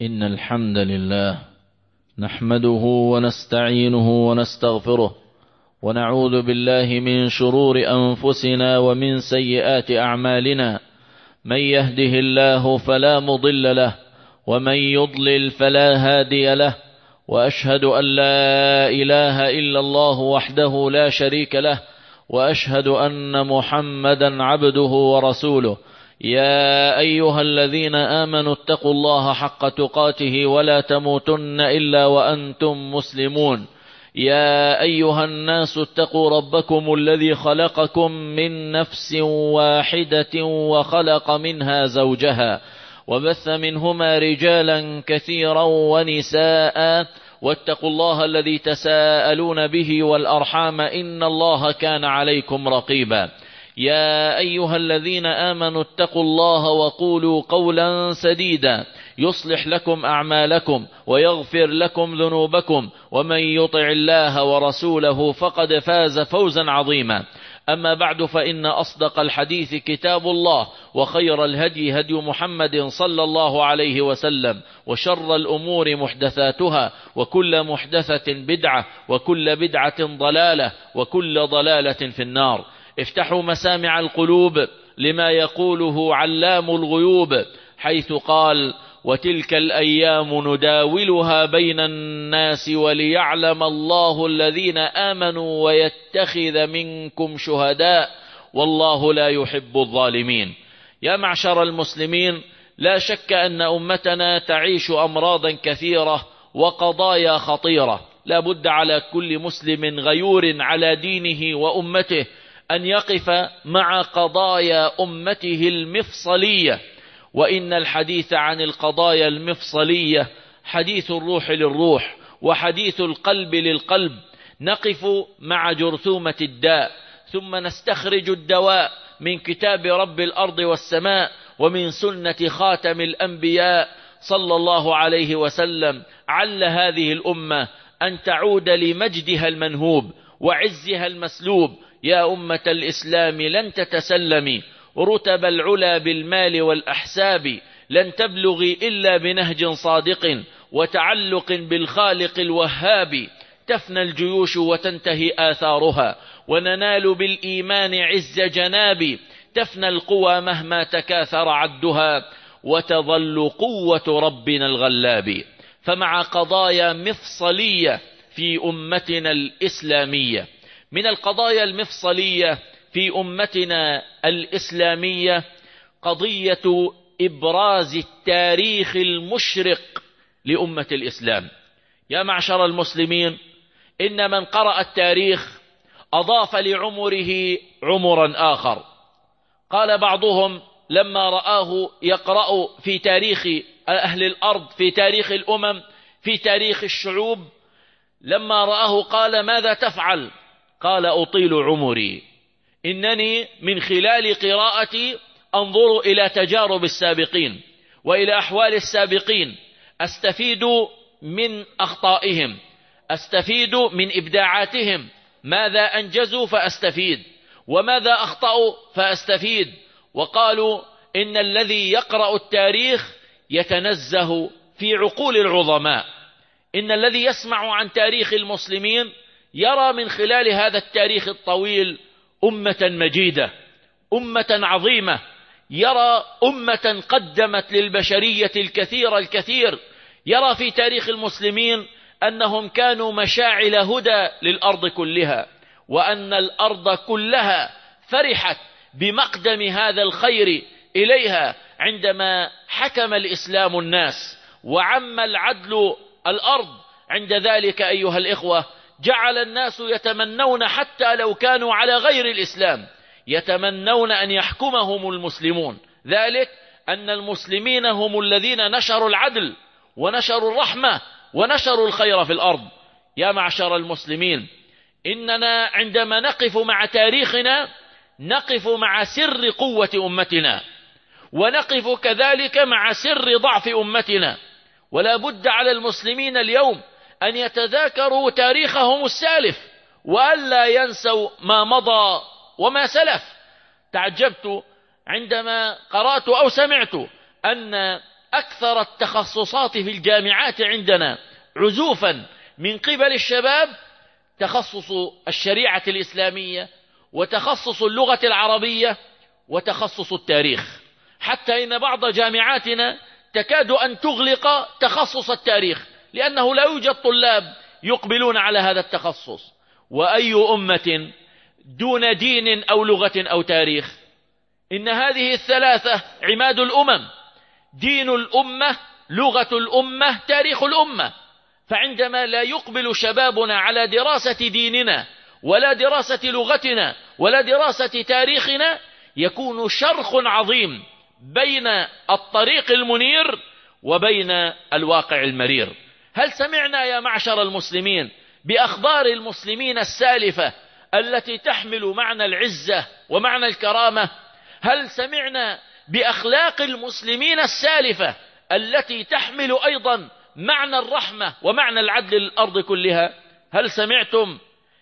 إن الحمد لله نحمده ونستعينه ونستغفره ونعوذ بالله من شرور أنفسنا ومن سيئات أعمالنا. من يهده الله فلا مضل له ومن يضلل فلا هادي له، وأشهد أن لا إله إلا الله وحده لا شريك له، وأشهد أن محمدا عبده ورسوله. يا أيها الذين آمنوا اتقوا الله حق تقاته ولا تموتن إلا وأنتم مسلمون. يا أيها الناس اتقوا ربكم الذي خلقكم من نفس واحدة وخلق منها زوجها وبث منهما رجالا كثيرا ونساء، واتقوا الله الذي تساءلون به والأرحام إن الله كان عليكم رقيبا. يا أيها الذين آمنوا اتقوا الله وقولوا قولا سديدا يصلح لكم أعمالكم ويغفر لكم ذنوبكم، ومن يطع الله ورسوله فقد فاز فوزا عظيما. أما بعد، فإن أصدق الحديث كتاب الله، وخير الهدي هدي محمد صلى الله عليه وسلم، وشر الأمور محدثاتها، وكل محدثة بدعة، وكل بدعة ضلالة، وكل ضلالة في النار. افتحوا مسامع القلوب لما يقوله علام الغيوب، حيث قال: وتلك الأيام نداولها بين الناس وليعلم الله الذين آمنوا ويتخذ منكم شهداء والله لا يحب الظالمين. يا معشر المسلمين، لا شك أن أمتنا تعيش أمراضا كثيرة وقضايا خطيرة. لا بد على كل مسلم غيور على دينه وأمته أن يقف مع قضايا أمته المفصلية. وإن الحديث عن القضايا المفصلية حديث الروح للروح وحديث القلب للقلب. نقف مع جرثومة الداء، ثم نستخرج الدواء من كتاب رب الأرض والسماء ومن سنة خاتم الأنبياء صلى الله عليه وسلم، عل هذه الأمة أن تعود لمجدها المنهوب وعزها المسلوب. يا أمة الإسلام، لن تتسلمي رتب العلا بالمال والأحساب، لن تبلغي إلا بنهج صادق وتعلق بالخالق الوهاب. تفنى الجيوش وتنتهي آثارها، وننال بالإيمان عز جناب. تفنى القوى مهما تكاثر عدها، وتظل قوة ربنا الغلاب. فمع قضايا مفصلية في أمتنا الإسلامية. من القضايا المفصلية في أمتنا الإسلامية قضية إبراز التاريخ المشرق لأمة الإسلام. يا معشر المسلمين، إن من قرأ التاريخ أضاف لعمره عمرا آخر. قال بعضهم لما رآه يقرأ في تاريخ أهل الأرض، في تاريخ الأمم، في تاريخ الشعوب، لما رآه قال: ماذا تفعل؟ قال: أطيل عمري. إنني من خلال قراءتي أنظر إلى تجارب السابقين وإلى أحوال السابقين، أستفيد من أخطائهم، أستفيد من إبداعاتهم. ماذا أنجزوا فأستفيد، وماذا أخطأوا فأستفيد. وقالوا إن الذي يقرأ التاريخ يتنزه في عقول العظماء. إن الذي يسمع عن تاريخ المسلمين يرى من خلال هذا التاريخ الطويل أمة مجيدة، أمة عظيمة. يرى أمة قدمت للبشرية الكثير. يرى في تاريخ المسلمين أنهم كانوا مشاعل هدى للأرض كلها، وأن الأرض كلها فرحت بمقدم هذا الخير إليها عندما حكم الإسلام الناس وعم العدل الأرض. عند ذلك أيها الإخوة، جعل الناس يتمنون حتى لو كانوا على غير الإسلام، يتمنون أن يحكمهم المسلمون. ذلك أن المسلمين هم الذين نشروا العدل ونشروا الرحمة ونشروا الخير في الأرض. يا معشر المسلمين، إننا عندما نقف مع تاريخنا نقف مع سر قوة أمتنا، ونقف كذلك مع سر ضعف أمتنا. ولا بد على المسلمين اليوم أن يتذاكروا تاريخهم السالف، وألا ينسوا ما مضى وما سلف. تعجبت عندما قرأت أو سمعت أن أكثر التخصصات في الجامعات عندنا عزوفا من قبل الشباب تخصص الشريعة الإسلامية، وتخصص اللغة العربية، وتخصص التاريخ، حتى إن بعض جامعاتنا تكاد أن تغلق تخصص التاريخ لأنه لا يوجد طلاب يقبلون على هذا التخصص. وأي أمة دون دين أو لغة أو تاريخ؟ إن هذه الثلاثة عماد الأمم: دين الأمة، لغة الأمة، تاريخ الأمة. فعندما لا يقبل شبابنا على دراسة ديننا ولا دراسة لغتنا ولا دراسة تاريخنا، يكون شرخ عظيم بين الطريق المنير وبين الواقع المرير. هل سمعنا يا معشر المسلمين بأخبار المسلمين السالفة التي تحمل معنى العزة ومعنى الكرامة؟ هل سمعنا بأخلاق المسلمين السالفة التي تحمل أيضا معنى الرحمة ومعنى العدل للأرض كلها؟ هل سمعتم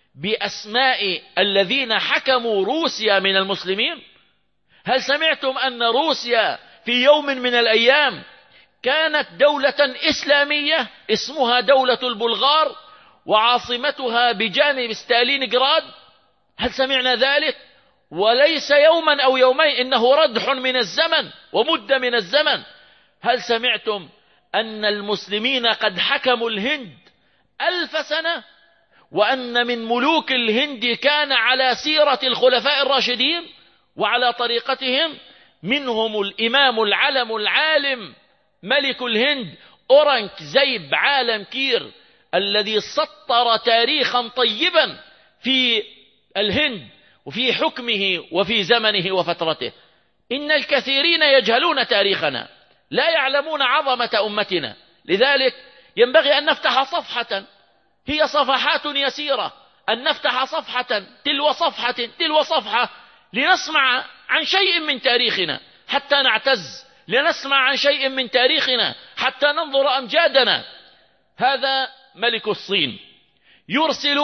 بأسماء الذين حكموا روسيا من المسلمين؟ هل سمعتم أن روسيا في يوم من الأيام كانت دولة إسلامية اسمها دولة البلغار وعاصمتها بجانب ستالينغراد؟ هل سمعنا ذلك؟ وليس يوما أو يومين، إنه ردح من الزمن ومدة من الزمن. هل سمعتم أن المسلمين قد حكموا الهند 1000 سنة، وأن من ملوك الهند كان على سيرة الخلفاء الراشدين وعلى طريقتهم؟ منهم الإمام العلم العالم ملك الهند أورنغزيب عالم كير، الذي سطر تاريخا طيبا في الهند وفي حكمه وفي زمنه وفترته. إن الكثيرين يجهلون تاريخنا، لا يعلمون عظمة أمتنا. لذلك ينبغي أن نفتح صفحة، هي صفحات يسيرة، أن نفتح صفحة تلو صفحة تلو صفحة، لنسمع عن شيء من تاريخنا حتى نعتز، لنسمع عن شيء من تاريخنا حتى ننظر أمجادنا. هذا ملك الصين، يرسل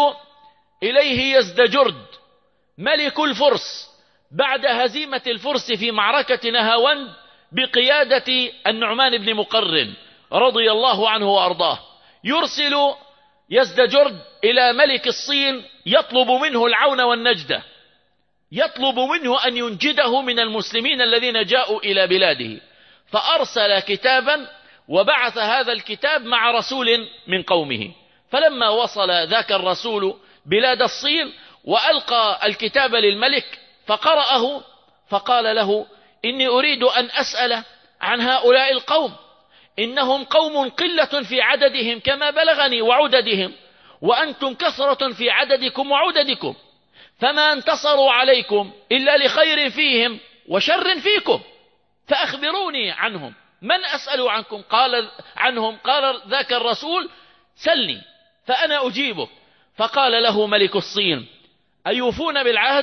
إليه يزدجرد ملك الفرس بعد هزيمة الفرس في معركة نهاوند بقيادة النعمان بن مقرن رضي الله عنه وأرضاه. يرسل يزدجرد إلى ملك الصين يطلب منه العون والنجدة، يطلب منه أن ينجده من المسلمين الذين جاءوا إلى بلاده. فأرسل كتابا وبعث هذا الكتاب مع رسول من قومه. فلما وصل ذاك الرسول بلاد الصين وألقى الكتاب للملك فقرأه، فقال له: إني أريد أن أسأل عن هؤلاء القوم، إنهم قوم قلة في عددهم كما بلغني وعددهم، وأنتم كثرة في عددكم وعددكم، فما انتصروا عليكم إلا لخير فيهم وشر فيكم، فأخبروني عنهم، من أسأل عنكم عنهم؟ قال ذاك الرسول: سلني فأنا أجيبك. فقال له ملك الصين: أيوفون بالعهد؟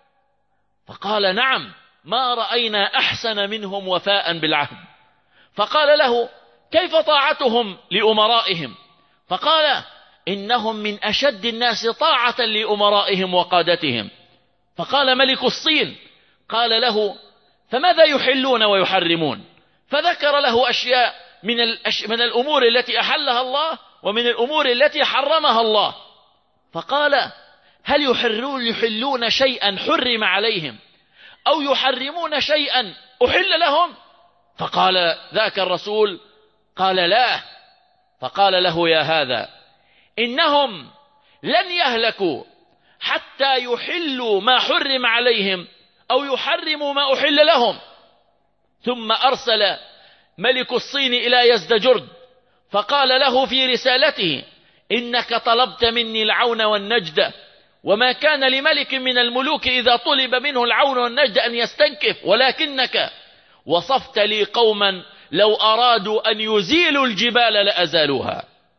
فقال: نعم، ما رأينا أحسن منهم وفاء بالعهد. فقال له: كيف طاعتهم لأمرائهم؟ فقال: إنهم من أشد الناس طاعة لأمرائهم وقادتهم. فقال ملك الصين: قال له: فماذا يحلون ويحرمون؟ فذكر له أشياء من الأمور التي أحلها الله ومن الأمور التي حرمها الله. فقال: هل يحلون شيئا حرم عليهم أو يحرمون شيئا أحل لهم؟ فقال ذاك الرسول: قال: لا. فقال له: يا هذا، إنهم لن يهلكوا حتى يحلوا ما حرم عليهم أو يحرموا ما أحل لهم. ثم أرسل ملك الصين إلى يزدجرد فقال له في رسالته: إنك طلبت مني العون والنجدة، وما كان لملك من الملوك إذا طلب منه العون والنجد أن يستنكف، ولكنك وصفت لي قوما لو أرادوا أن يزيلوا الجبال لأزالوها.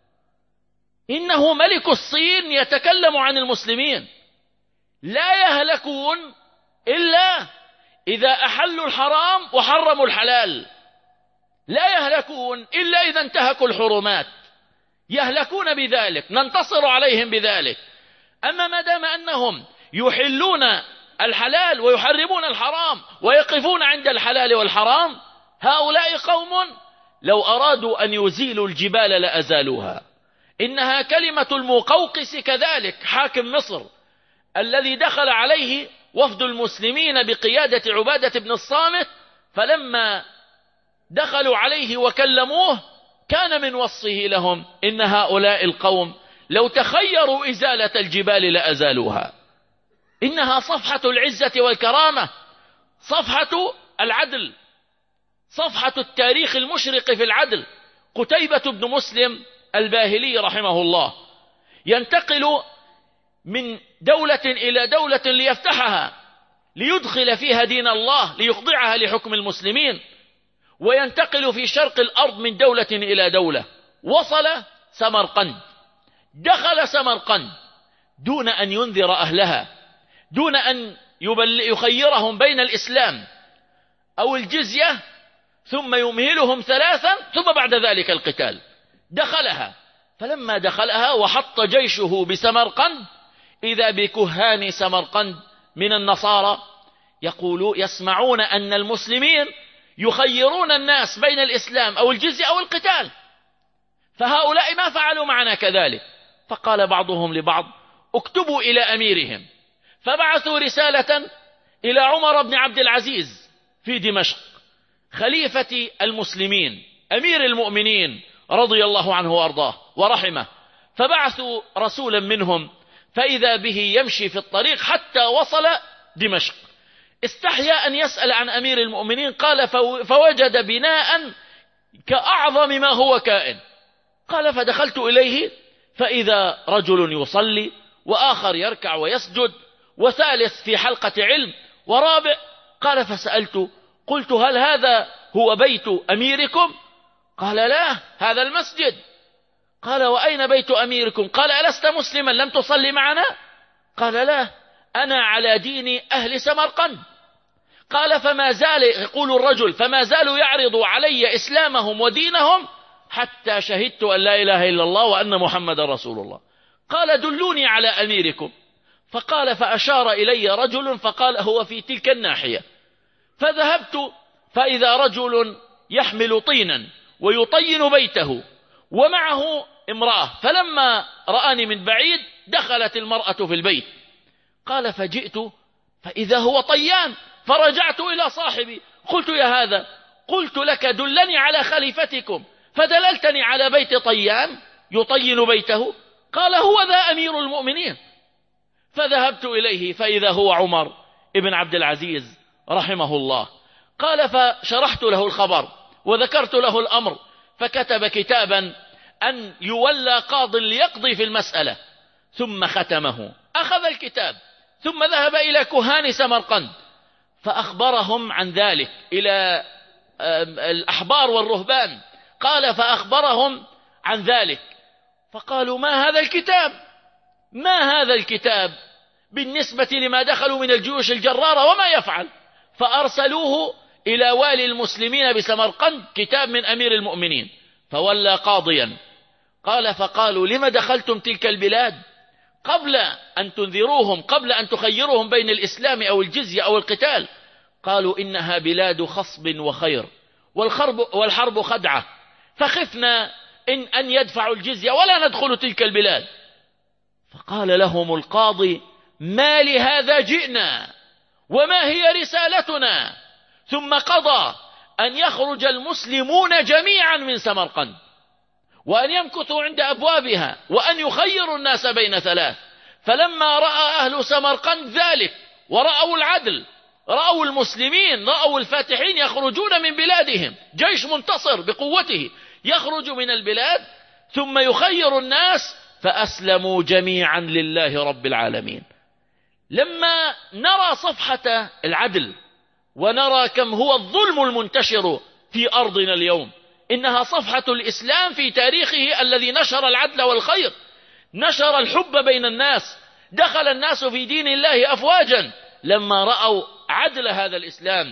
إنه ملك الصين يتكلم عن المسلمين، لا يهلكون إلا إذا أحلوا الحرام وحرموا الحلال، لا يهلكون إلا إذا انتهكوا الحرمات، يهلكون بذلك، ننتصر عليهم بذلك. أما ما دام أنهم يحلون الحلال ويحرمون الحرام ويقفون عند الحلال والحرام، هؤلاء قوم لو أرادوا أن يزيلوا الجبال لأزالوها. إنها كلمة المقوقس كذلك حاكم مصر الذي دخل عليه وفد المسلمين بقيادة عبادة بن الصامت، فلما دخلوا عليه وكلموه كان من وصفه لهم إن هؤلاء القوم لو تخيروا إزالة الجبال لأزالوها. إنها صفحة العزة والكرامة، صفحة العدل، صفحة التاريخ المشرق في العدل. قتيبة بن مسلم الباهلي رحمه الله ينتقل من دولة إلى دولة ليفتحها، ليدخل فيها دين الله، ليخضعها لحكم المسلمين، وينتقل في شرق الأرض من دولة إلى دولة. وصل سمرقند، دخل سمرقند دون أن ينذر أهلها، دون أن يخيرهم بين الإسلام أو الجزية، ثم يمهلهم 3 ثم بعد ذلك القتال. دخلها، فلما دخلها وحط جيشه بسمرقند إذا بكهان سمرقند من النصارى يسمعون أن المسلمين يخيرون الناس بين الإسلام أو الجزية أو القتال، فهؤلاء ما فعلوا معنا كذلك. فقال بعضهم لبعض اكتبوا إلى أميرهم، فبعثوا رسالة إلى عمر بن عبد العزيز في دمشق خليفة المسلمين أمير المؤمنين رضي الله عنه وأرضاه ورحمه. فبعثوا رسولا منهم فإذا به يمشي في الطريق حتى وصل دمشق. استحيا أن يسأل عن أمير المؤمنين، قال فوجد بناء كأعظم ما هو كائن. قال فدخلت إليه فإذا رجل يصلي، وآخر يركع ويسجد، وثالث في حلقة علم، ورابع. قال فسألت قلت هل هذا هو بيت أميركم؟ قال لا، هذا المسجد. قال وأين بيت أميركم؟ قال ألست مسلما لم تصلي معنا؟ قال لا، أنا على دين أهل سمرقند. قال فما زال يقول الرجل فما زالوا يعرضوا علي إسلامهم ودينهم حتى شهدت أن لا إله إلا الله وأن محمد رسول الله. قال دلوني على أميركم. فقال فأشار إلي رجل فقال هو في تلك الناحية. فذهبت فإذا رجل يحمل طينا ويطين بيته ومعه امرأة، فلما رآني من بعيد دخلت المرأة في البيت. قال فجئت فإذا هو طيان، فرجعت إلى صاحبي قلت يا هذا، قلت لك دلني على خليفتكم فدللتني على بيت طيان يطين بيته. قال هو ذا أمير المؤمنين. فذهبت إليه فإذا هو عمر ابن عبد العزيز رحمه الله. قال فشرحت له الخبر وذكرت له الأمر، فكتب كتابا أن يولى قاض ليقضي في المسألة، ثم ختمه. أخذ الكتاب ثم ذهب إلى كهان سمرقند فأخبرهم عن ذلك إلى الأحبار والرهبان. قال فأخبرهم عن ذلك، فقالوا ما هذا الكتاب، ما هذا الكتاب بالنسبة لما دخلوا من الجيوش الجرارة وما يفعل. فأرسلوه إلى والي المسلمين بسمرقند كتاب من أمير المؤمنين، فولى قاضيا. قال فقالوا لما دخلتم تلك البلاد قبل أن تنذروهم، قبل أن تخيرهم بين الإسلام أو الجزية أو القتال؟ قالوا إنها بلاد خصب وخير، والحرب خدعة، فخفنا أن يدفعوا الجزية ولا ندخل تلك البلاد. فقال لهم القاضي ما لهذا جئنا وما هي رسالتنا؟ ثم قضى أن يخرج المسلمون جميعا من سمرقند وأن يمكثوا عند أبوابها وأن يخيروا الناس بين 3. فلما رأى أهل سمرقند ذلك ورأوا العدل، رأوا المسلمين، رأوا الفاتحين يخرجون من بلادهم، جيش منتصر بقوته يخرج من البلاد ثم يخير الناس، فأسلموا جميعا لله رب العالمين. لما نرى صفحة العدل ونرى كم هو الظلم المنتشر في أرضنا اليوم، إنها صفحة الإسلام في تاريخه الذي نشر العدل والخير، نشر الحب بين الناس، دخل الناس في دين الله أفواجا لما رأوا عدل هذا الإسلام.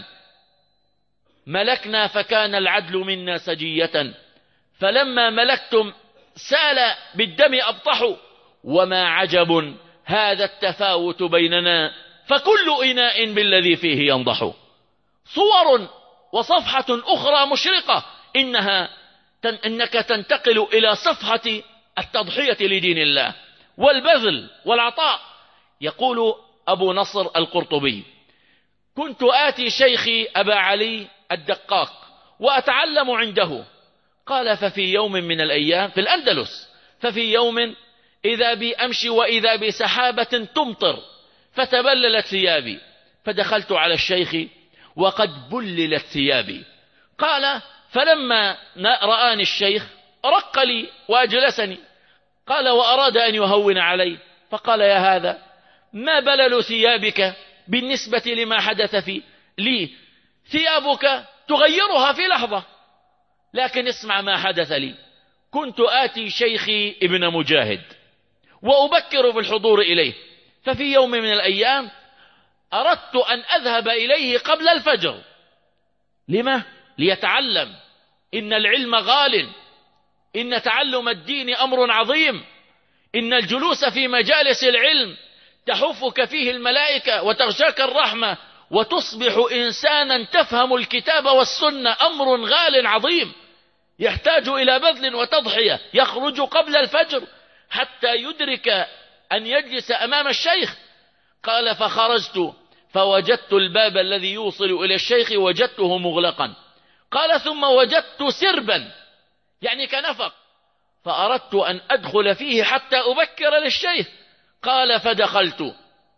ملكنا فكان العدل منا سجية، فلما ملكتم سال بالدم أبطحوا، وما عجب هذا التفاوت بيننا، فكل إناء بالذي فيه ينضح. صور وصفحة أخرى مشرقة إنك تنتقل إلى صفحة التضحية لدين الله والبذل والعطاء. يقول أبو نصر القرطبي: كنت آتي شيخي أبا علي الدقاق وأتعلم عنده. قال: ففي يوم من الأيام في الأندلس، ففي يوم إذا بي أمشي وإذا بسحابة تمطر فتبللت ثيابي، فدخلت على الشيخ وقد بللت ثيابي. قال: فلما رآني الشيخ رق لي وأجلسني. قال: وأراد أن يهون علي، فقال: يا هذا، ما بلل ثيابك بالنسبة لما حدث لي؟ ثيابك تغيرها في لحظة، لكن اسمع ما حدث لي. كنت آتي شيخي ابن مجاهد وأبكر بالحضور إليه، ففي يوم من الأيام أردت أن أذهب إليه قبل الفجر. لما؟ ليتعلم. إن العلم غال، إن تعلم الدين أمر عظيم، إن الجلوس في مجالس العلم تحفك فيه الملائكة وتغشاك الرحمة وتصبح إنسانا تفهم الكتاب والسنة، أمر غال عظيم يحتاج إلى بذل وتضحية. يخرج قبل الفجر حتى يدرك أن يجلس أمام الشيخ. قال: فخرجت فوجدت الباب الذي يوصل إلى الشيخ وجدته مغلقا. قال: ثم وجدت سربا، يعني كنفق، فأردت أن أدخل فيه حتى أبكر للشيخ. قال: فدخلت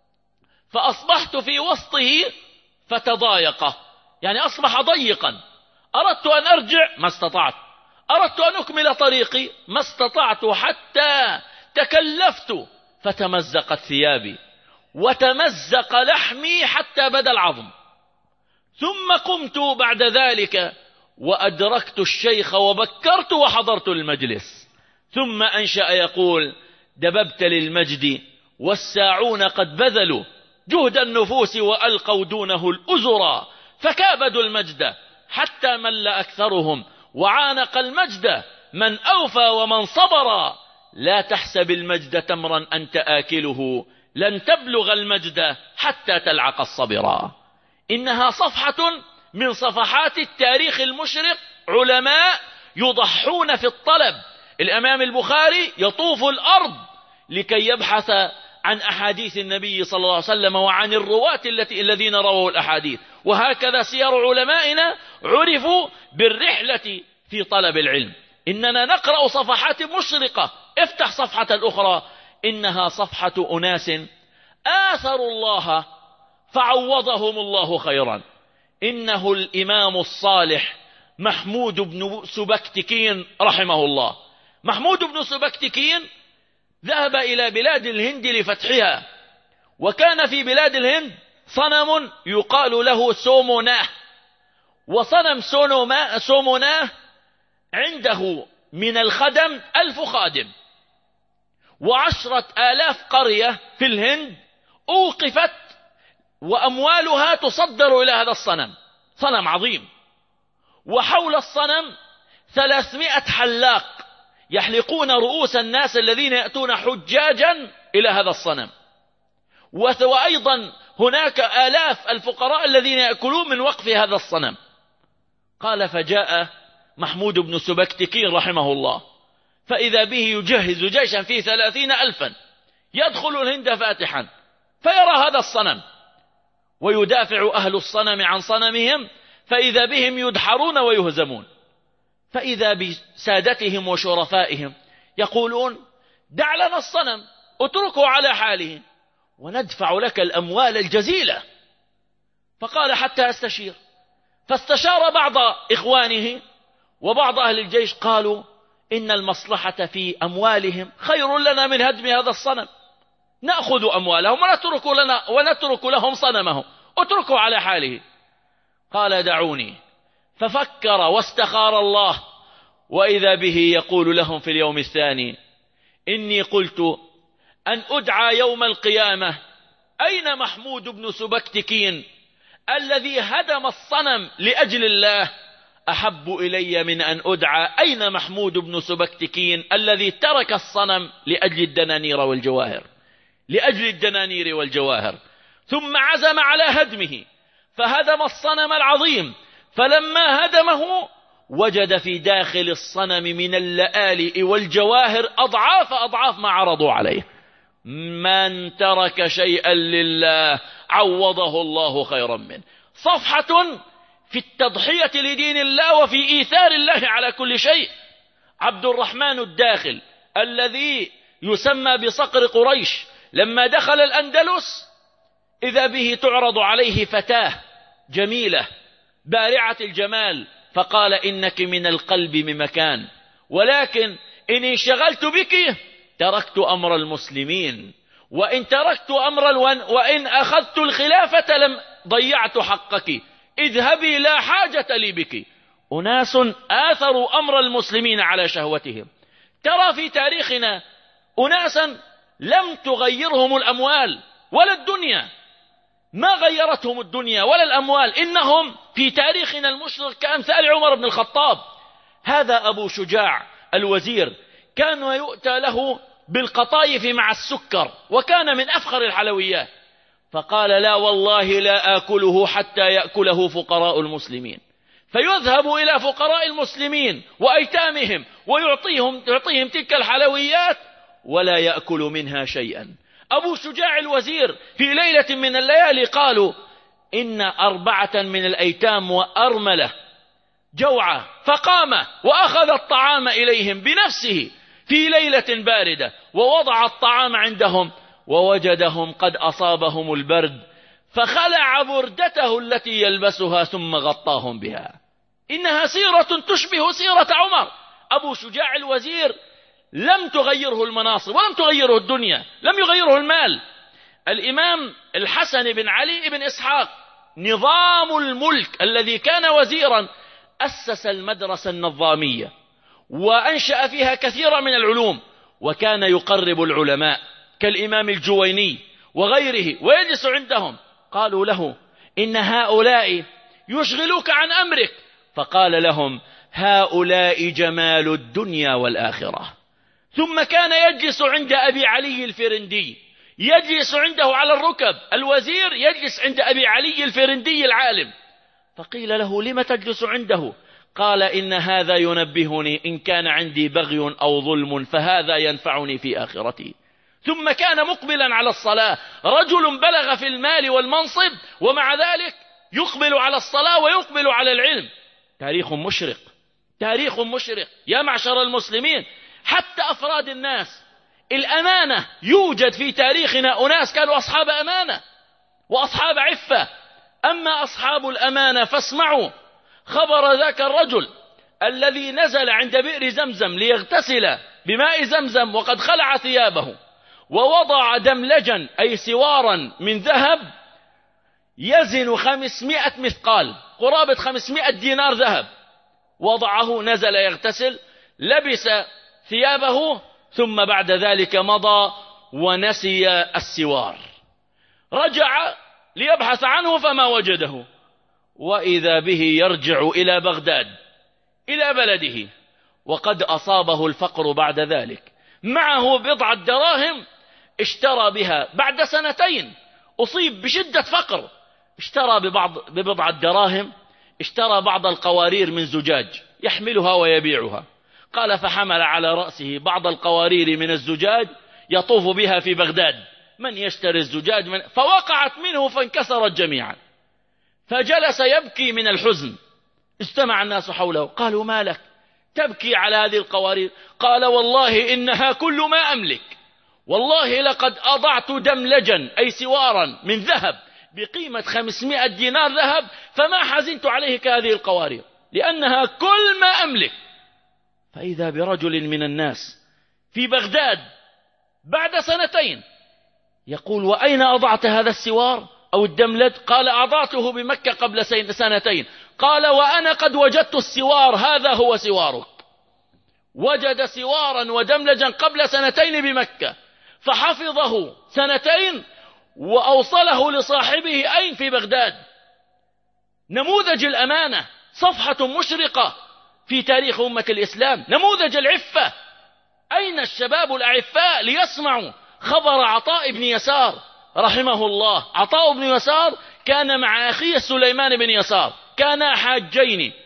فأصبحت في وسطه فتضايق، يعني أصبح ضيقا. أردت أن أرجع ما استطعت، أردت أن أكمل طريقي ما استطعت، حتى تكلفت فتمزقت ثيابي وتمزق لحمي حتى بدا العظم. ثم قمت بعد ذلك وأدركت الشيخ وبكرت وحضرت المجلس. ثم أنشأ يقول: دببت للمجد والساعون قد بذلوا جهد النفوس وألقوا دونه الأزرا، فكابدوا المجد حتى مل أكثرهم، وعانق المجد من أوفى ومن صبر. لا تحسب المجد تمرا أنت آكله، لن تبلغ المجد حتى تلعق الصبرا. إنها صفحة من صفحات التاريخ المشرق، علماء يضحون في الطلب. الإمام البخاري يطوف الأرض لكي يبحث عن أحاديث النبي صلى الله عليه وسلم وعن الرواة الذين رووا الأحاديث. وهكذا سير علمائنا عرفوا بالرحلة في طلب العلم. إننا نقرأ صفحات مشرقة، افتح صفحة الأخرى، إنها صفحة أناس آثروا الله فعوضهم الله خيرا. إنه الإمام الصالح محمود بن سبكتكين رحمه الله. محمود بن سبكتكين ذهب إلى بلاد الهند لفتحها، وكان في بلاد الهند صنم يقال له سوموناه، وصنم سوموناه عنده من الخدم 1000 خادم، 10,000 قرية في الهند أوقفت وأموالها تصدر إلى هذا الصنم، صنم عظيم. وحول الصنم 300 حلاق يحلقون رؤوس الناس الذين يأتون حجاجا إلى هذا الصنم. وأيضا هناك آلاف الفقراء الذين يأكلون من وقف هذا الصنم. قال: فجاء محمود بن سبكتكين رحمه الله، فإذا به يجهز جيشا فيه 30,000 يدخل الهند فاتحا، فيرى هذا الصنم ويدافع أهل الصنم عن صنمهم، فإذا بهم يدحرون ويهزمون. فإذا بسادتهم وشرفائهم يقولون: دع لنا الصنم، اتركه على حاله وندفع لك الأموال الجزيلة. فقال: حتى أستشير. فاستشار بعض إخوانه وبعض أهل الجيش، قالوا: إن المصلحة في أموالهم خير لنا من هدم هذا الصنم، نأخذ أموالهم ونترك لهم صنمهم، اتركوا على حاله. قال: دعوني. ففكر واستخار الله، وإذا به يقول لهم في اليوم الثاني: إني قلت أن أدعى يوم القيامة أين محمود بن سبكتكين الذي هدم الصنم لأجل الله، أحب إلي من أن أدعى أين محمود بن سبكتكين الذي ترك الصنم لأجل الدنانير والجواهر، لأجل الدنانير والجواهر. ثم عزم على هدمه، فهدم الصنم العظيم. فلما هدمه وجد في داخل الصنم من اللآلئ والجواهر أضعاف ما عرضوا عليه. من ترك شيئا لله عوضه الله خيرا منه. صفحة في التضحية لدين الله وفي إيثار الله على كل شيء. عبد الرحمن الداخل الذي يسمى بصقر قريش لما دخل الأندلس إذا به تعرض عليه فتاة جميلة بارعة الجمال، فقال إنك من القلب بمكان، ولكن إن انشغلت بك تركت أمر المسلمين، وإن تركت وإن أخذت الخلافة لم ضيعت حقك، اذهبي لا حاجة لي بك. أناس آثروا أمر المسلمين على شهوتهم. ترى في تاريخنا أناسا لم تغيرهم الأموال ولا الدنيا، ما غيرتهم الدنيا ولا الأموال، إنهم في تاريخنا المشرق كأمثال عمر بن الخطاب. هذا أبو شجاع الوزير كان يؤتى له بالقطايف مع السكر، وكان من أفخر الحلويات، فقال لا والله لا آكله حتى يأكله فقراء المسلمين، فيذهب إلى فقراء المسلمين وأيتامهم ويعطيهم تلك الحلويات ولا يأكل منها شيئا. أبو شجاع الوزير في ليلة من الليالي قالوا إن 4 من الأيتام وأرملة جوعة، فقام وأخذ الطعام إليهم بنفسه في ليلة باردة، ووضع الطعام عندهم، ووجدهم قد أصابهم البرد، فخلع بردته التي يلبسها ثم غطاهم بها. إنها سيرة تشبه سيرة عمر. أبو شجاع الوزير لم تغيره المناصب ولم تغيره الدنيا، لم يغيره المال. الإمام الحسن بن علي بن إسحاق نظام الملك الذي كان وزيرا أسس المدرسة النظامية وأنشأ فيها كثيرا من العلوم، وكان يقرب العلماء كالإمام الجويني وغيره ويجلس عندهم. قالوا له إن هؤلاء يشغلوك عن أمرك، فقال لهم هؤلاء جمال الدنيا والآخرة. ثم كان يجلس عند أبي علي الفرندي، يجلس عنده على الركب، الوزير يجلس عند أبي علي الفرندي العالم. فقيل له لم تجلس عنده؟ قال إن هذا ينبهني إن كان عندي بغي أو ظلم فهذا ينفعني في آخرتي. ثم كان مقبلا على الصلاة، رجل بلغ في المال والمنصب ومع ذلك يقبل على الصلاة ويقبل على العلم. تاريخ مشرق، تاريخ مشرق يا معشر المسلمين. حتى أفراد الناس، الأمانة يوجد في تاريخنا أناس كانوا أصحاب أمانة وأصحاب عفة. أما أصحاب الأمانة فاسمعوا خبر ذاك الرجل الذي نزل عند بئر زمزم ليغتسل بماء زمزم وقد خلع ثيابه، ووضع دملجا أي سوارا من ذهب يزن 500 مثقال، قرابة 500 دينار ذهب، وضعه، نزل يغتسل، لبس ثيابه، ثم بعد ذلك مضى ونسي السوار. رجع ليبحث عنه فما وجده، وإذا به يرجع إلى بغداد إلى بلده وقد أصابه الفقر بعد ذلك. معه 2 دراهم اشترى بها بعد 2 أصيب بشدة فقر، اشترى ب2 دراهم اشترى بعض القوارير من زجاج يحملها ويبيعها. قال فحمل على رأسه بعض القوارير من الزجاج يطوف بها في بغداد، من يشتري الزجاج فوقعت منه فانكسرت جميعا، فجلس يبكي من الحزن. اجتمع الناس حوله، قالوا ما لك تبكي على هذه القوارير؟ قال والله إنها كل ما أملك، والله لقد أضعت دملجا أي سوارا من ذهب بقيمة 500 دينار ذهب فما حزنت عليه كهذه القوارير لأنها كل ما أملك. فإذا برجل من الناس في بغداد بعد 2 يقول وأين أضعت هذا السوار أو الدملج؟ قال أضعته بمكة قبل 2. قال وأنا قد وجدت السوار، هذا هو سوارك. وجد سوارا ودملجا قبل 2 بمكة، فحفظه 2 وأوصله لصاحبه أين؟ في بغداد. نموذج الأمانة، صفحة مشرقة في تاريخ أمة الإسلام. نموذج العفة، أين الشباب الأعفاء ليسمعوا خبر عطاء بن يسار رحمه الله؟ عطاء بن يسار كان مع أخيه سليمان بن يسار، كانا حاجين،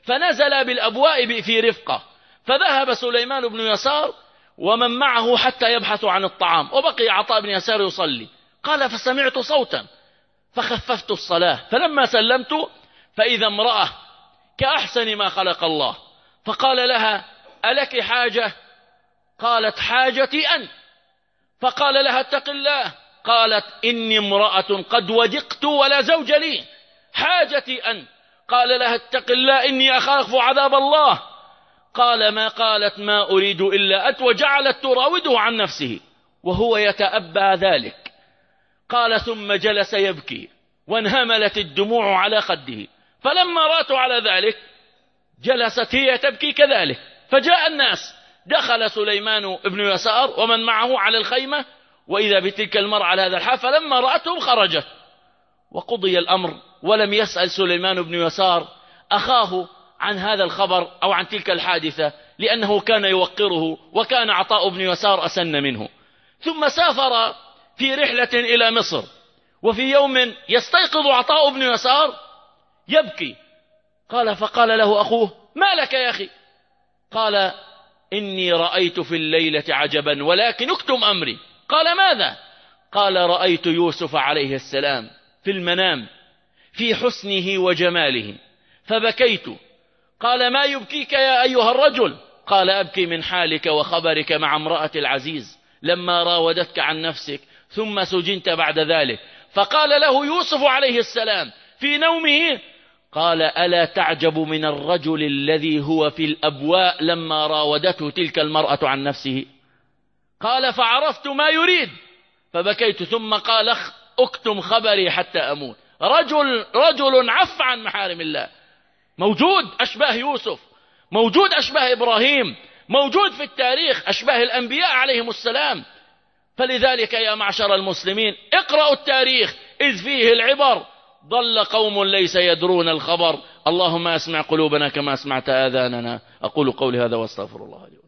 فنزل بالأبواء في رفقة، فذهب سليمان بن يسار ومن معه حتى يبحثوا عن الطعام، وبقي عطاء بن يسار يصلي. قال فسمعت صوتا فخففت الصلاة، فلما سلمت فإذا امرأة كأحسن ما خلق الله، فقال لها ألك حاجة؟ قالت حاجتي أنت. فقال لها اتق الله. قالت إني امرأة قد ودقت ولا زوج لي، حاجتي أنت. قال لها اتق الله إني أخاف عذاب الله. قال ما قالت ما أريد إلا أنت، وجعلت تراوده عن نفسه وهو يتأبى ذلك. قال ثم جلس يبكي وانهملت الدموع على خده، فلما رأت على ذلك جلست هي تبكي كذلك. فجاء الناس، دخل سليمان بن يسار ومن معه على الخيمة، وإذا بتلك المرأة على هذا الحال، فلما رأتهم خرجت وقضي الأمر. ولم يسأل سليمان بن يسار أخاه عن هذا الخبر أو عن تلك الحادثة، لأنه كان يوقره، وكان عطاء بن يسار أسن منه. ثم سافر في رحلة إلى مصر، وفي يوم يستيقظ عطاء بن يسار يبكي. فقال له أخوه ما لك يا أخي؟ قال إني رأيت في الليلة عجبا ولكن اكتم أمري. قال ماذا؟ قال رأيت يوسف عليه السلام في المنام في حسنه وجماله فبكيت. قال ما يبكيك يا أيها الرجل؟ قال أبكي من حالك وخبرك مع امرأة العزيز لما راودتك عن نفسك ثم سجنت بعد ذلك. فقال له يوسف عليه السلام في نومه، قال ألا تعجب من الرجل الذي هو في الأبواء لما راودته تلك المرأة عن نفسه؟ قال فعرفت ما يريد فبكيت. ثم قال اكتم خبري حتى أموت. رجل عف عن محارم الله، موجود أشباه يوسف، موجود أشباه إبراهيم، موجود في التاريخ أشباه الأنبياء عليهم السلام. فلذلك يا معشر المسلمين اقرأوا التاريخ إذ فيه العبر. ضل قوم ليس يدرون الخبر. اللهم اسمع قلوبنا كما اسمعت آذاننا. أقول قولي هذا واستغفر الله لي.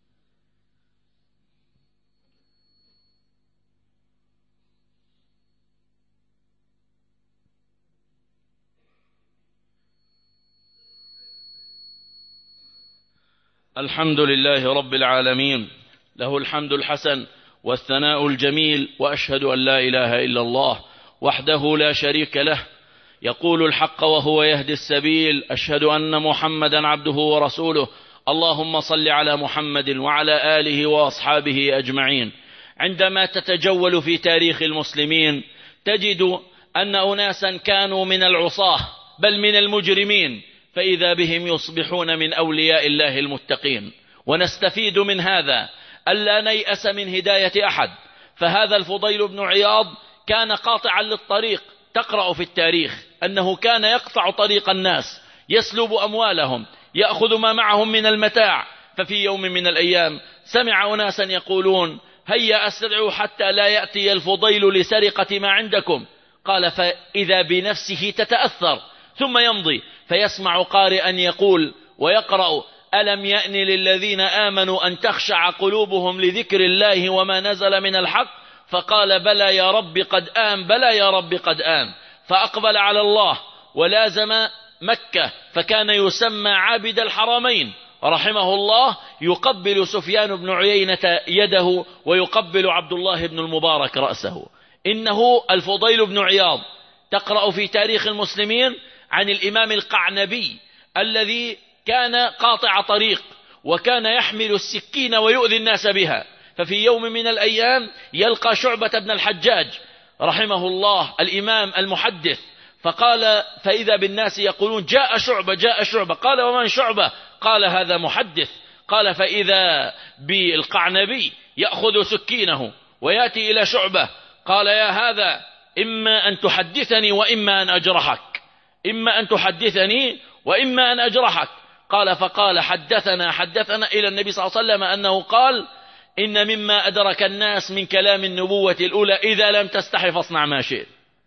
الحمد لله رب العالمين، له الحمد الحسن والثناء الجميل، وأشهد أن لا إله إلا الله وحده لا شريك له، يقول الحق وهو يهدي السبيل. أشهد أن محمدا عبده ورسوله. اللهم صل على محمد وعلى آله وأصحابه أجمعين. عندما تتجول في تاريخ المسلمين تجد أن أناسا كانوا من العصاة بل من المجرمين، فإذا بهم يصبحون من أولياء الله المتقين. ونستفيد من هذا ألا نيأس من هداية أحد. فهذا الفضيل بن عياض كان قاطعا للطريق. تقرأ في التاريخ أنه كان يقطع طريق الناس، يسلب أموالهم، يأخذ ما معهم من المتاع. ففي يوم من الأيام سمع أناسا يقولون هيا أسرعوا حتى لا يأتي الفضيل لسرقة ما عندكم. قال فإذا بنفسه تتأثر، ثم يمضي فيسمع قارئا يقول ويقرأ ألم يأن للذين آمنوا أن تخشع قلوبهم لذكر الله وما نزل من الحق. فقال بلى يا رب قد آن، بلى يا رب قد آن. فأقبل على الله ولازم مكة، فكان يسمى عابد الحرمين رحمه الله. يقبل سفيان بن عيينة يده ويقبل عبد الله بن المبارك رأسه. إنه الفضيل بن عياض. تقرأ في تاريخ المسلمين عن الإمام القعنبي الذي كان قاطع طريق، وكان يحمل السكين ويؤذي الناس بها. ففي يوم من الأيام يلقى شعبة بن الحجاج رحمه الله الإمام المحدث، فقال فإذا بالناس يقولون جاء شعبة جاء شعبة. قال ومن شعبة؟ قال هذا محدث. قال فإذا بالقعنبي يأخذ سكينه ويأتي إلى شعبة. قال يا هذا إما أن تحدثني وإما أن أجرحك، إما أن تحدثني وإما أن أجرحك. قال فقال حدثنا إلى النبي صلى الله عليه وسلم أنه قال إن مما أدرك الناس من كلام النبوة الأولى إذا لم تستحي فاصنع ما شئت.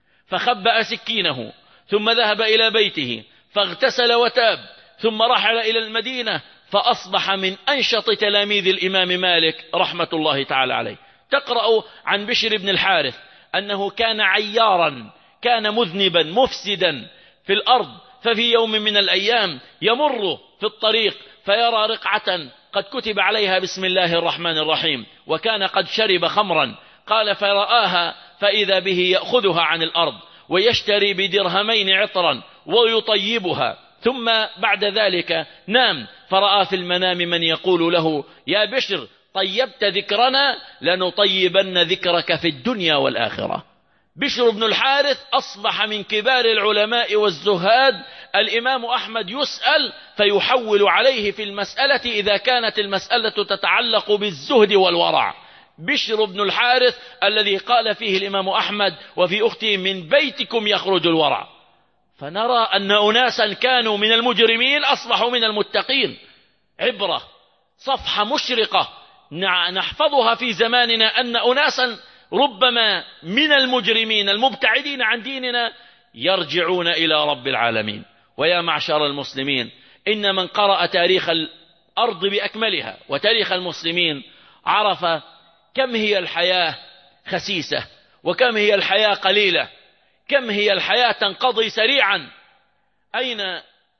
فخبأ سكينه ثم ذهب إلى بيته فاغتسل وتاب، ثم رحل إلى المدينة فأصبح من أنشط تلاميذ الإمام مالك رحمة الله تعالى عليه. تقرأ عن بشر بن الحارث أنه كان عيارا، كان مذنبا مفسدا في الأرض، ففي يوم من الأيام يمر في الطريق فيرى رقعة قد كتب عليها بسم الله الرحمن الرحيم، وكان قد شرب خمرا. قال فرآها فإذا به يأخذها عن الأرض ويشتري بدرهمين عطرا ويطيبها، ثم بعد ذلك نام فرأى في المنام من يقول له: يا بشر طيبت ذكرنا لنطيبن ذكرك في الدنيا والآخرة. بشر بن الحارث أصبح من كبار العلماء والزهاد. الإمام أحمد يسأل فيحول عليه في المسألة إذا كانت المسألة تتعلق بالزهد والورع. بشر بن الحارث الذي قال فيه الإمام أحمد: وفي أختي من بيتكم يخرج الورع. فنرى أن أناسا كانوا من المجرمين أصبحوا من المتقين. عبرة، صفحة مشرقة نحفظها في زماننا، أن أناسا ربما من المجرمين المبتعدين عن ديننا يرجعون إلى رب العالمين. ويا معشر المسلمين، إن من قرأ تاريخ الأرض بأكملها وتاريخ المسلمين عرف كم هي الحياة خسيسة، وكم هي الحياة قليلة، كم هي الحياة تنقضي سريعا. أين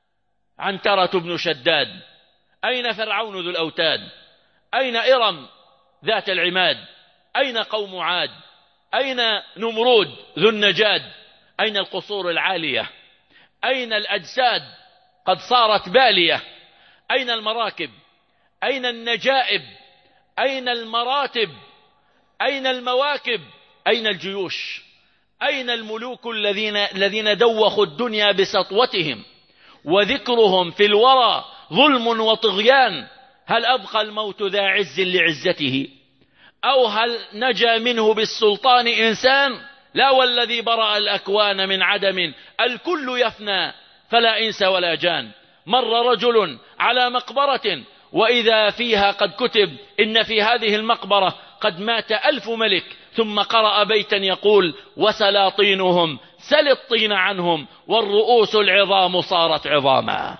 عنترة بن شداد؟ أين فرعون ذو الأوتاد؟ أين إرم ذات العماد؟ أين قوم عاد؟ أين نمرود ذو النجاد؟ أين القصور العالية؟ أين الأجساد قد صارت بالية؟ أين المراكب؟ أين النجائب؟ أين المراتب؟ أين المواكب؟ أين الجيوش؟ أين الملوك الذين دوخوا الدنيا بسطوتهم؟ وذكرهم في الورى ظلم وطغيان. هل أبقى الموت ذا عز لعزته؟ أو هل نجا منه بالسلطان إنسان؟ لا، والذي برأ الأكوان من عدم الكل يفنى فلا إنس ولا جان. مر رجل على مقبرة وإذا فيها قد كتب: إن في هذه المقبرة قد مات 1000 ملك. ثم قرأ بيتا يقول: وسلاطينهم سل الطين عنهم والرؤوس العظام صارت عظاما.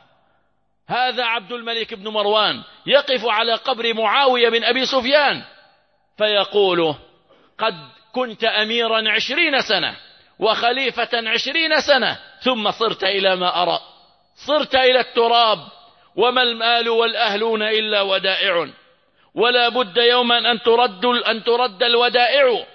هذا عبد الملك بن مروان يقف على قبر معاوية بن أبي سفيان فيقول: قد كنت أميرا 20 سنة وخليفة 20 سنة، ثم صرت إلى ما أرى، صرت إلى التراب، وما المال والأهلون إلا ودائع، ولا بد يوما أن ترد الودائع.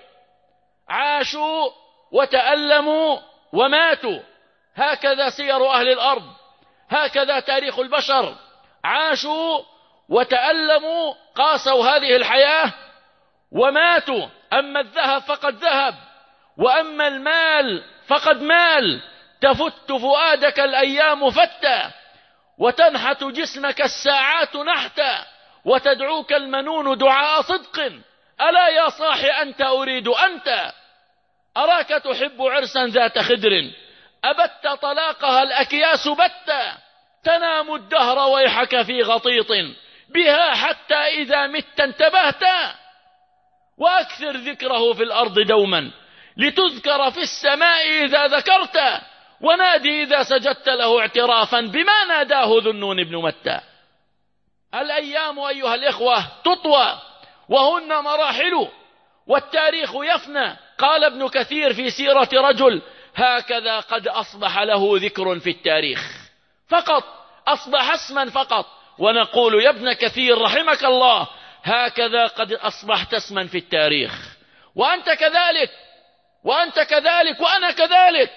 عاشوا وتألموا وماتوا، هكذا سير أهل الأرض، هكذا تاريخ البشر. عاشوا وتألموا، قاسوا هذه الحياة وماتوا. أما الذهب فقد ذهب، وأما المال فقد مال. تفت فؤادك الأيام فتا، وتنحت جسمك الساعات نحتا، وتدعوك المنون دعاء صدق. ألا يا صاح أنت أريد أنت، أراك تحب عرسا ذات خدر، أبت طلاقها الأكياس بتا، تنام الدهر ويحك في غطيط بها حتى إذا مت انتبهت. وأكثر ذكره في الأرض دوما لتذكر في السماء إذا ذكرت، ونادي إذا سجدت له اعترافا بما ناداه ذو النون بن متى. الأيام أيها الإخوة تطوى وهن مراحل، والتاريخ يفنى. قال ابن كثير في سيرة رجل: هكذا قد أصبح له ذكر في التاريخ فقط، أصبح اسما فقط. ونقول يا ابن كثير رحمك الله: هكذا قد أصبحت اسما في التاريخ، وأنت كذلك، وأنت كذلك، وأنا كذلك.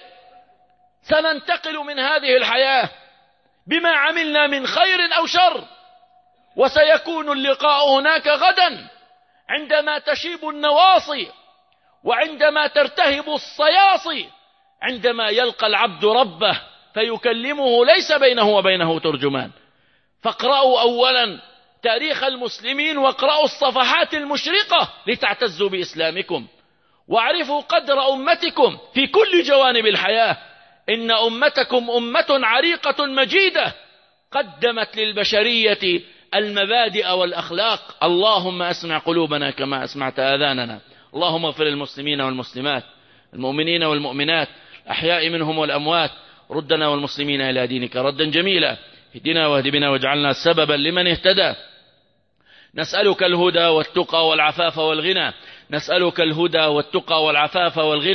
سننتقل من هذه الحياة بما عملنا من خير أو شر، وسيكون اللقاء هناك غدا عندما تشيب النواصي، وعندما ترتهب الصياصي، عندما يلقى العبد ربه فيكلمه ليس بينه وبينه ترجمان. فاقرأوا أولا تاريخ المسلمين، واقرأوا الصفحات المشرقة لتعتزوا بإسلامكم، واعرفوا قدر أمتكم في كل جوانب الحياة. إن أمتكم أمة عريقة مجيدة قدمت للبشرية المبادئ والأخلاق. اللهم أسمع قلوبنا كما أسمعت آذاننا. اللهم اغفر للمسلمين والمسلمات، المؤمنين والمؤمنات، الأحياء منهم والأموات. ردنا والمسلمين إلى دينك ردا جميلا. اهدنا واهد بنا واجعلنا سببا لمن اهتدى. نسألك الهدى والتقى والعفاف والغنى، نسألك الهدى والتقى والعفاف والغنى.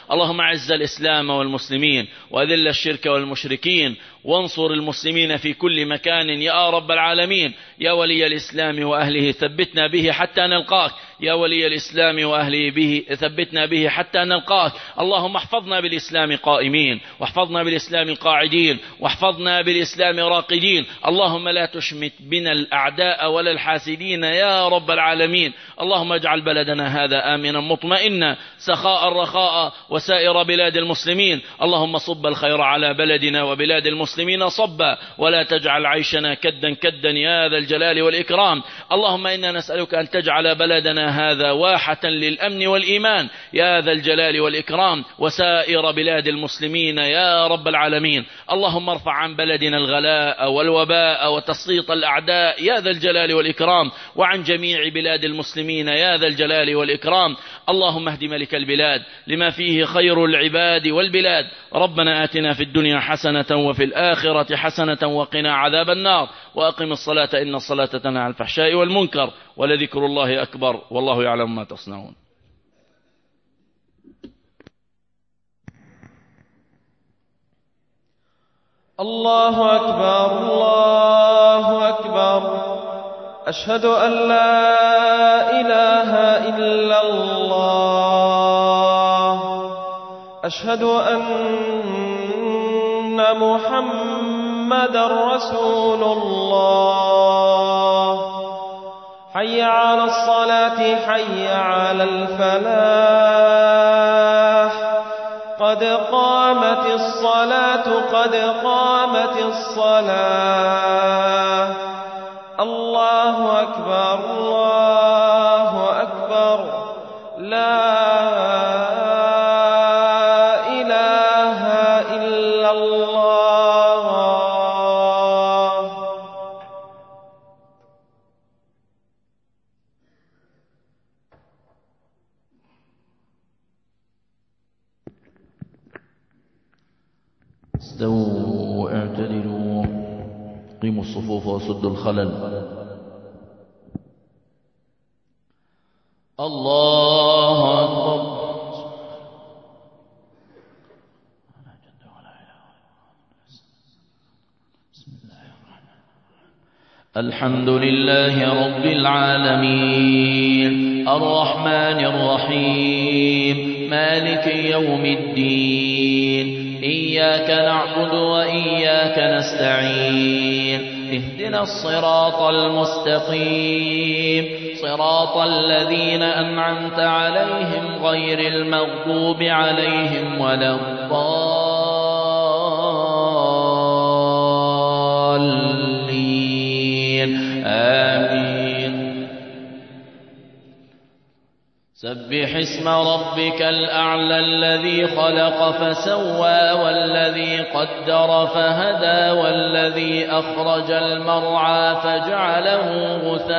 اللهم أعز الإسلام والمسلمين وأذل الشرك والمشركين وانصر المسلمين في كل مكان يا رب العالمين. يا ولي الإسلام وأهله ثبتنا به حتى نلقاك. يا ولي الإسلام وأهله به ثبتنا به حتى نلقاك. اللهم احفظنا بالإسلام قائمين، واحفظنا بالإسلام قاعدين، واحفظنا بالإسلام راقدين. اللهم لا تشمت بنا الأعداء ولا الحاسدين يا رب العالمين. اللهم اجعل بلدنا هذا آمنا مطمئنا سخاء رخاء وسائر بلاد المسلمين. اللهم صب الخير على بلدنا وبلاد المسلمين صبا، ولا تجعل عيشنا كدا كدا يا ذا الجلال والإكرام. اللهم إنا نسألك أن تجعل بلدنا هذا واحة للأمن والإيمان يا ذا الجلال والإكرام، وسائر بلاد المسلمين يا رب العالمين. اللهم ارفع عن بلدنا الغلاء والوباء وتسليط الأعداء يا ذا الجلال والإكرام، وعن جميع بلاد المسلمين يا ذا الجلال والإكرام. اللهم اهد ملك البلاد لما فيه خير العباد والبلاد. ربنا آتنا في الدنيا حسنة وفي الآخرة حسنة وقنا عذاب النار. وأقم الصلاة إن الصلاة تنهى عن الفحشاء والمنكر، ولذكر الله أكبر والله يعلم ما تصنعون. الله أكبر الله أكبر. أشهد أن لا إله إلا الله. أشهد أن محمدا رسول الله. حي على الصلاة حي على الفلاح. قد قامت الصلاة قد قامت الصلاة. الله أكبر الله أكبر. لا إله إلا الله. استووا اعتدلوا قيموا الصفوف وسدوا الخلل. الله أكبر. الحمد لله رب العالمين الرحمن الرحيم مالك يوم الدين. إياك نعبد وإياك نستعين. اهدنا الصراط المستقيم صراط الذين أنعمت عليهم غير المغضوب عليهم ولا الضالين. آمين. سبح اسم ربك الأعلى الذي خلق فسوى والذي قدر فهدى والذي أخرج المرعى فجعله غثاء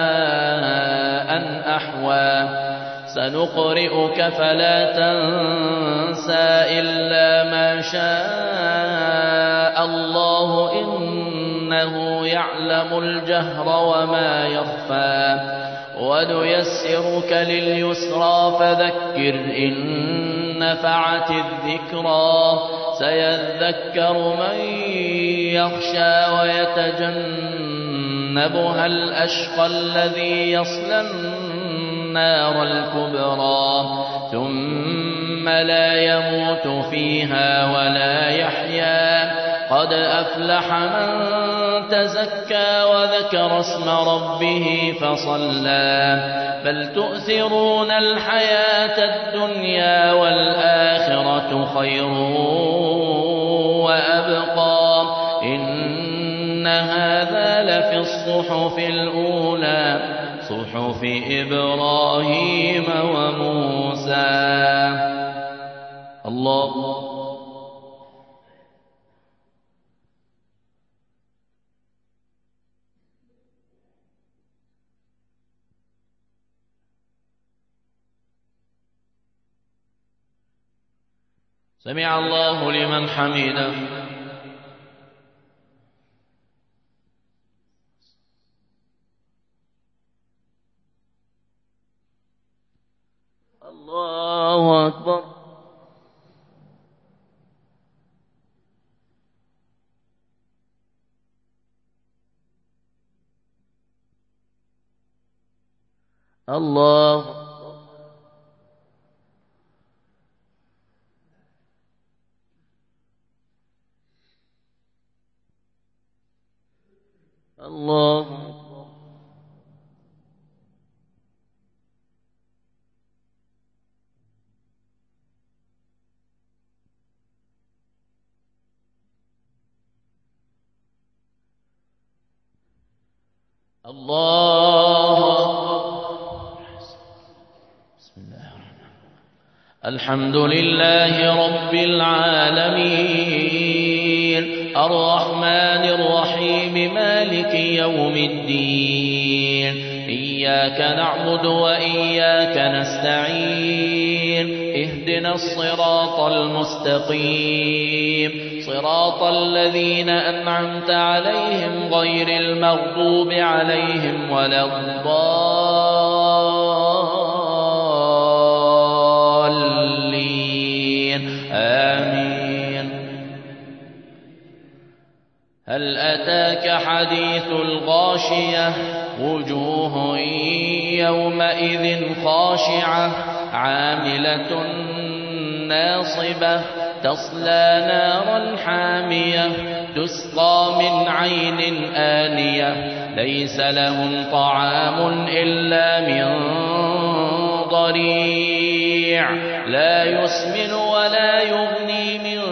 أحوى. سنقرئك فلا تنسى إلا ما شاء الله إنه يعلم الجهر وما يخفى. ونيسرك لليسرى فذكر إن نفعت الذكرى. سيذكر من يخشى ويتجنبها الأشقى الذي يصلى النار الكبرى ثم لا يموت فيها ولا يحيا. قد أفلح من تزكى وذكر اسم ربه فصلى. بل تؤثرون الحياة الدنيا والآخرة خير وأبقى. إن هذا لفي الصحف الأولى صحف إبراهيم وموسى. الله. سمع الله لمن حمده. الله أكبر. الله الله بسم الله الحمد لله رب العالمين الرحمن الرحيم مالك يوم الدين إياك نعبد وإياك نستعين اهدنا الصراط المستقيم صراط الذين أنعمت عليهم غير المغضوب عليهم ولا الضالين آمين. هل أتاك حديث الغاشية وجوه يومئذ خاشعة عاملة ناصبة تصلى نارا حامية تسقى من عين آنية ليس لهم طعام إلا من ضريع لا يسمن ولا يغني من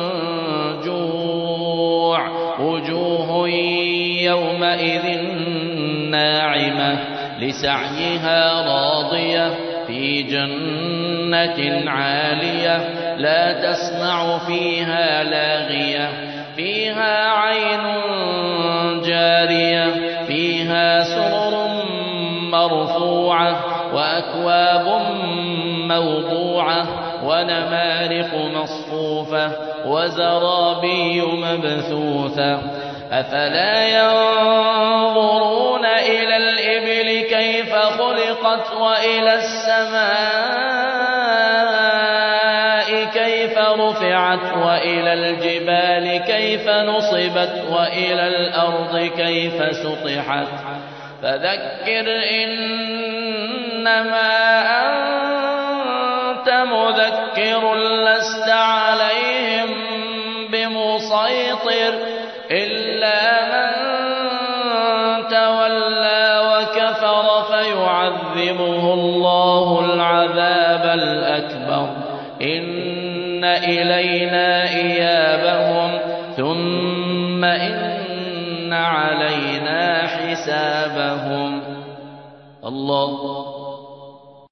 جوع وجوه يومئذ ناعمة لسعيها راضية في جنة عالية لا تسمع فيها لاغية فيها عين جارية فيها سرر مرفوعة وأكواب موضوعة ونمارق مصفوفة وزرابي مبثوثة أفلا ينظرون إلى الإبل كيف خلقت وإلى السماء كيف رفعت وإلى الجبال كيف نصبت وإلى الأرض كيف سطحت فذكر إنما أنت مذكر لست عليهم بمسيطر إلا من تولى وكفر فيعذبه الله العذاب الأكبر إن إلينا إيابهم ثم إن علينا حسابهم. الله